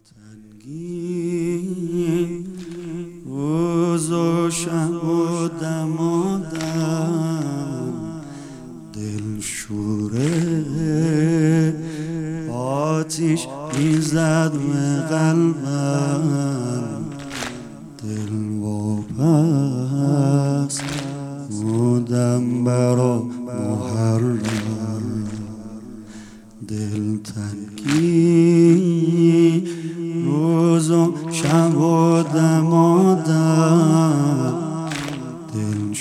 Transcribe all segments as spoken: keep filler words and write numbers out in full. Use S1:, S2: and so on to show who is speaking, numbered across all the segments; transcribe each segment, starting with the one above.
S1: تنگی روز و شب و دم و دم، دل شوره آتیش میزد به قلبم، دل واپس بودم برا محرم. دل تنگی روز و شب و دم و دم، دل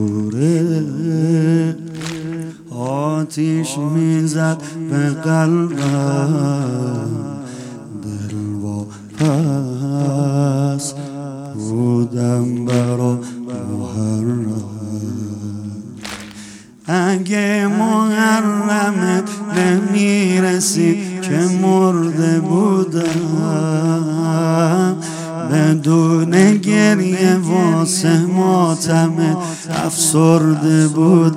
S1: شوره آتیش میزد به قلبم، دل واپس بودم برا محرم. اگه محرمت نمیرسید که مرده بودم، بدون گریه واسه ماتمت افسرده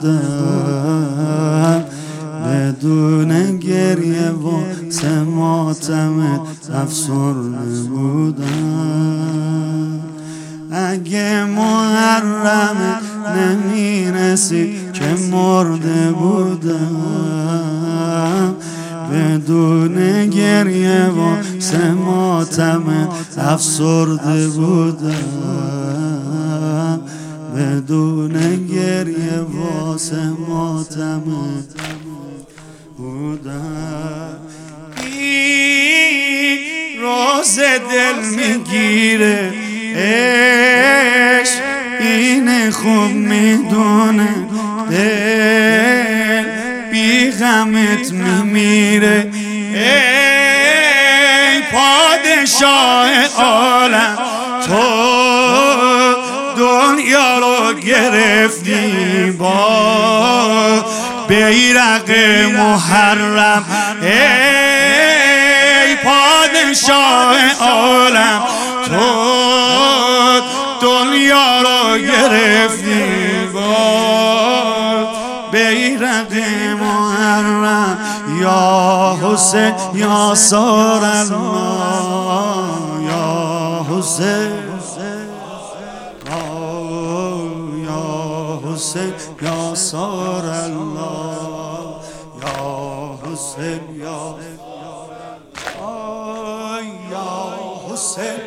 S1: بودم، بدون گریه واسه ماتمت افسرده بودم. اگه محرمت نمیرسید که مرده بودم، بدون گریه واسه ماتمت افسرده بودم، بدون گریه واسه ماتمت بودم. این راز دل میگیره عشق، این خوب میدونه دل بی غمت میمیره. ای پادشاه عالم، تو دنیا رو گرفتی با بیرق محرم. ای پادشاه عالم، تو دنیا رو گرفتی با بیرق محرم. یا حسین یا سار الله، یا حسین یا حسین یا سار الله، یا حسین یا یا حسین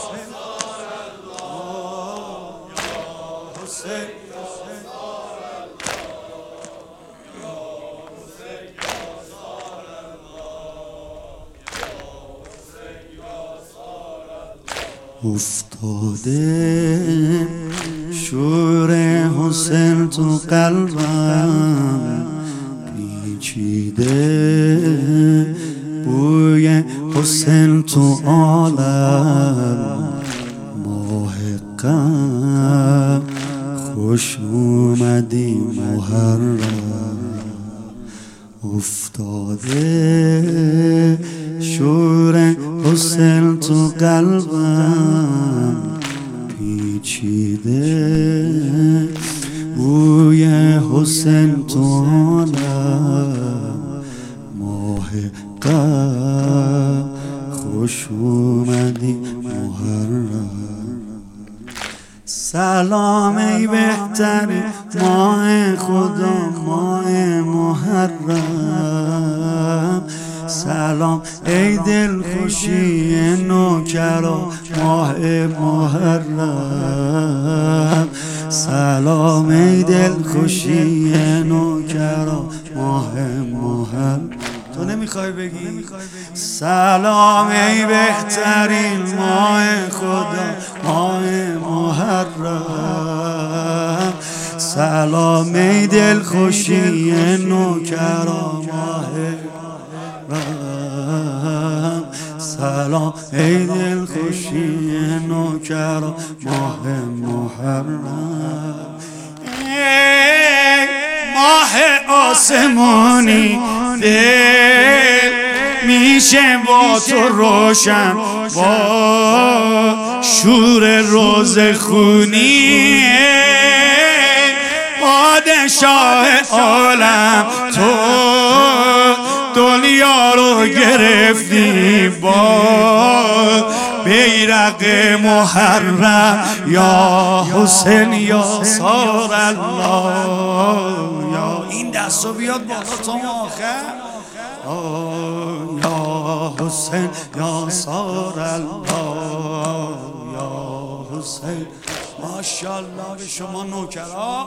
S1: افتاده شور حسین تو قلبم، پیچیده بوی حسین تو عالم. ماه غم خوش اومدی محرم، افتاده شور حسین تو قلبم، پیچیده بوی حسین تو عالم. ماه غم خوش اومدی محرم. سلام ای بهترین ماه خدا، ماه محرم. سلام ای دلخوشی نوکرا، ماه محرم. سلام ای دلخوشی نوکرا، ماه محرم. تو نمیخوای بگی؟ سلام ای بهترین ماه خدا، ماه محرم. سلام ای دلخوشی نوکرا، ماه محرم. سلام ای دلخوشی نوکرا، ماه محرم. ای ماه آسمانی، دل میشه با تو روشن با شور روز خونی. پادشاه عالم، تو دنیا رو گرفتی با بیرق محرم یا حسین یا سار الله. یا این دستو بیاد بالا تا آخر. یا حسین یا سار الله یا حسین. ماشاءالله به شما نوکرا.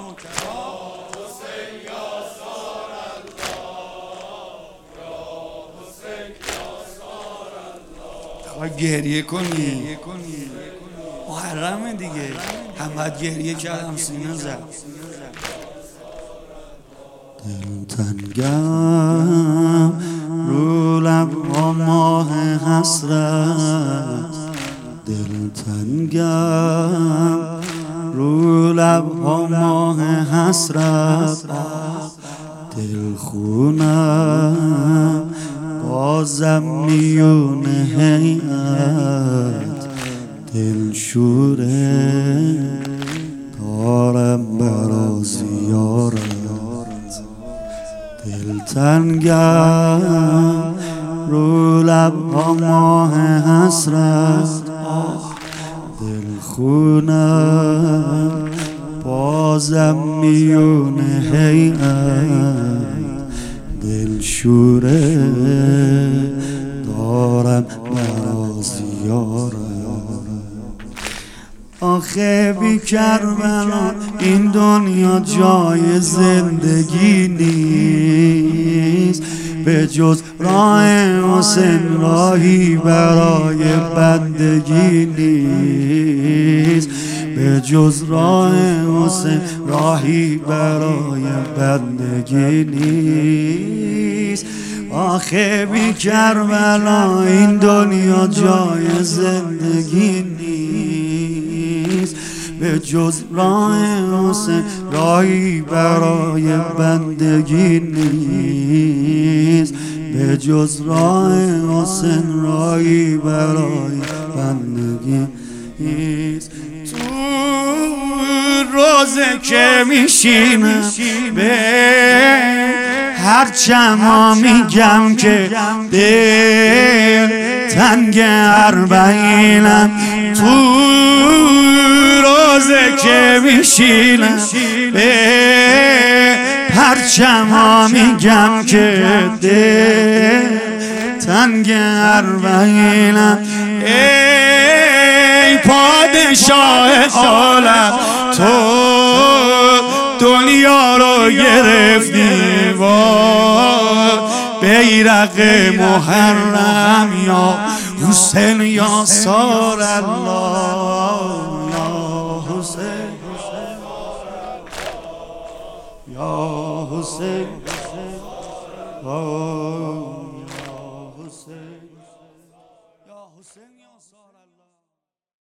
S1: باید گریه کنی. محرمه دیگه، همه گریه کردم سینه زد. دلتنگم رو لب ماه حسرت، دلتنگم رو لب ماه حسرت، دلخونم بازم میون هیئت، دلشوره دارم برا زیارت، دلتنگم رو لب ماه حسرت، دلخونم بازم میون هیئت، دلشوره دارم برا زیارت. آخه بی کربلا این دنیا جای زندگی نیست، به جز راه حسین راهی برای بندگی نیست، به جز راه حسین راهی برای بندگی نیست. آخه بی کربلا این دنیا جای زندگی نیست، به جز راه حسین راهی برای بندگی نیست، به جز راه حسین راهی برای بندگی نیست. تو روزه که میشینم به هر چما میگم که دل تنگ اربعینم، تو روزه که میشینم به هر چما میگم که دل تنگ اربعینم. ای پادشاه عالم تو دنیا رو گرفتی با بیرق محرم یا حسین یا سار الله یا حسین یا حسین یا حسین یا سار